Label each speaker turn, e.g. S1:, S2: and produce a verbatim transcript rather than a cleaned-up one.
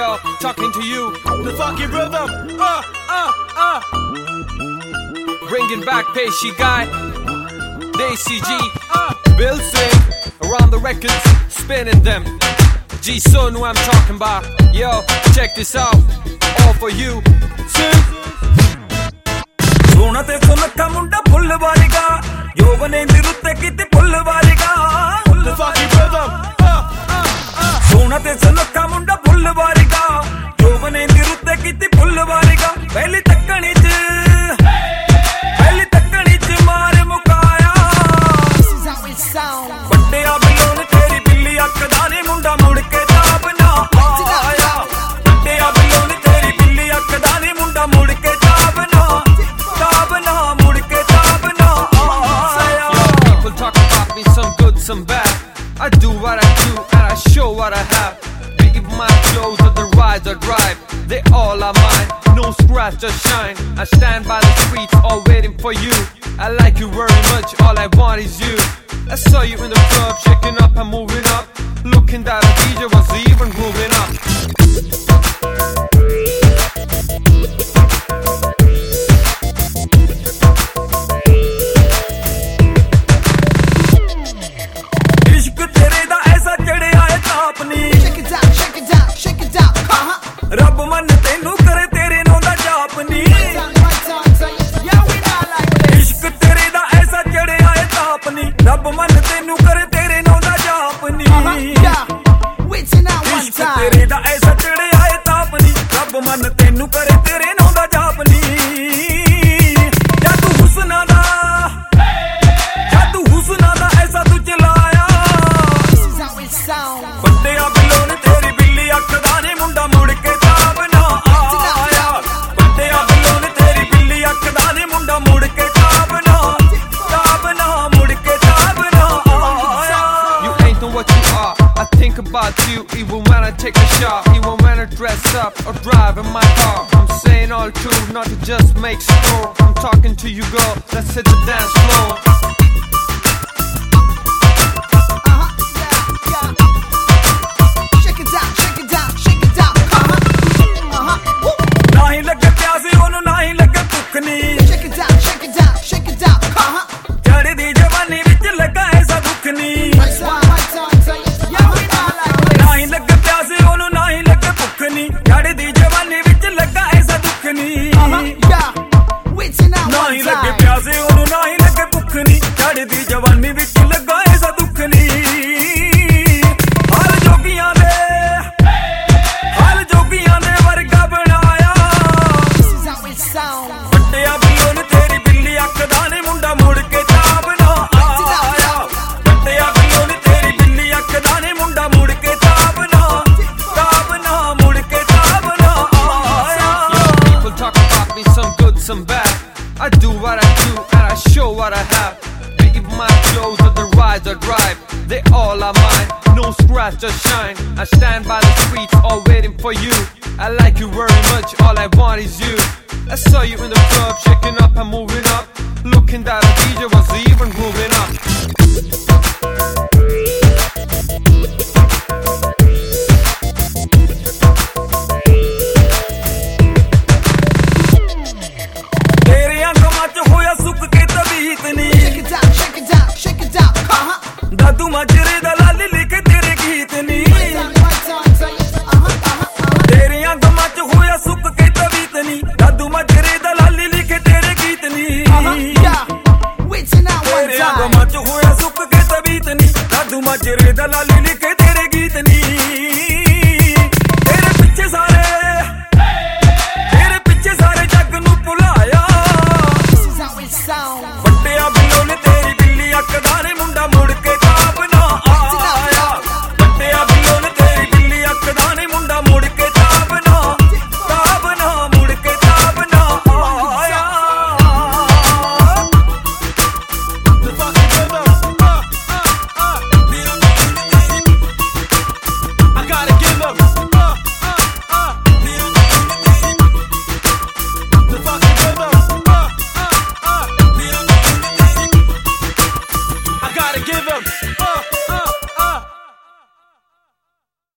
S1: yo, talking to you. The fucking rhythm, uh, uh, uh. Bringing back Pesci guy, D C G, uh. Bill Singh, around the records, spinning them. G-Son who I'm talking about. Yo, check this out, all for you. Sing.
S2: सोना ते सुनखा मुंडा full वारिगा योगने निरुत्ते किते फुल वारिगा
S1: The fucking rhythm, uh, uh, uh.
S2: सोना ते सुनखा मुंडा full वारिगा योगने निरुत्ते किते फुल वारिगा पहली तक्कनी च पहली तक्कनी च मार मुकाया
S3: This is how it sounds.
S2: बड्डे आ बिलोन तेरी बिल्ली अख दाने मुंडा मुड़ के ताब ना आया बड्डे आ बिलोन तेरी बिल्ली अख दाने मुंडा मुड़ के ताब ना ताब ना मुड़ के ताब ना आया
S1: Yo, people talk about me, some good, some bad. I do what I do and I show what I have. Be it my clothes or the rides I drive, they all are mine. No scratch, just shine. I stand by the streets, all waiting for you. I like you very much, all I want is you. I saw you in the club, shaking up and moving up. Looking that a D J was even moving up.
S2: इश्क तेरे दा ऐसा चढ़िया है Tapani
S3: Check it out, check it out, check it out. Uh-huh.
S2: रब मन तेनू करे तेरे नो दा जापनी
S3: Right on, right on, so yeah, we not like this.
S2: इश्क तेरे दा ऐसा चढ़िया है तापनी रब मन तेनू करे तेरे नो दा जापनी
S3: Uh-huh. Yeah, waiting out one
S2: इश्क
S3: time.
S2: तेरे दा ऐसा चढ़िया है तापनी रब मन तेनू करे तेरे नो दा जापनी या तू हुस्ना दा या तू हुस्ना दा ऐसा तू चलाया
S3: This is how it sounds.
S2: बड्डे आ बिलोन तेरी बिल्ली अख दाने मुंडा मुड़ के ताब ना आया बड्डे आ बिलोन तेरी बिल्ली अख दाने मुंडा मुड़ के ताब ना ताब ना मुड़ के ताब ना आया
S1: You ain't know what you are. I think about you even when I take a shot, even when I dress up or drive in my car. I'm saying all true, not to just make score. I'm talking to you, girl. Let's hit the dance floor.
S3: Uh-huh. Yeah, yeah. Check it out, check it out, check it out. Uh-huh. Uh-huh. Woo.
S2: ना ही लगे प्यासी ओनू ना ही लगे भुखनी
S3: Check it out, check it out, check it out. Uh-huh.
S2: चढ़दी जवानी विच लगा ऐसा दुखनी
S3: Right on, right on, so yeah, we not like this.
S2: ना ही लगे प्यासी ओनू ना ही लगे भुखनी चढ़दी जवानी विच लगा ऐसा दुखनी
S3: Uh-huh. Yeah, waiting out
S2: ना
S3: one
S2: ही लगे
S3: time.
S2: प्यासे ओनू ना ही लगे भुखनी चढ़दी जवानी विच लगा ऐसा दुखनी हाल जोगियां दे हाल जोगियां दे वर्गा बनाया
S3: This is how it sounds.
S2: बड्डे आ बिलोन तेरी बिल्ली अख दाने मुंडा मुड़ के ताब ना आया बड्डे आ बिलोन तेरी बिल्ली अख दाने मुंडा मुड़ के ताब ना ताब ना मुड़ के ताब ना आया
S1: Yo, people talk about me, some good, some bad. I do what I do and I show what I have. Be it my clothes or the rides I drive, they all are mine. No scratch, just shine. I stand by the streets, all waiting for you. I like you very much, all I want is you. I saw you in the club, shaking up and moving up. Looking that a D J was even moving up.
S2: तेरे अखमां च होया सुख के तबीयत नी
S3: Check it out, check it out, check it out. Uh-huh.
S2: दादू माजरे दा लाली लिखे तेरे गीत नी
S3: Right on, right on, so uh-huh, uh-huh, uh-huh.
S2: तेरे अखमां च होया सुख के तबीयत नी दादू माजरे दा लाली लिखे तेरे गीत नी
S3: Uh-huh. Yeah, waiting out one
S2: तेरे
S3: time.
S2: अखमां च होया सुख के तबीयत नी दादू माजरे दा लाली लिखे तेरे गीत नी तेरे पिछे सारे तेरे पिछे सारे जग नू भुलाया
S3: This is how it sounds.
S2: बड्डे आ बिलोन तेरी बिल्ली अख दाने मुंडा मुड़ के ताब ना आया बड्डे आ बिलोन तेरी बिल्ली अख दाने मुंडा मुड़ के ताब ना ताब ना मुड़ के ताब ना आया
S1: The fucking rhythm, uh, uh, uh. I gotta give 'em, uh, uh, uh. The fucking rhythm, uh, uh, uh. I gotta give 'em.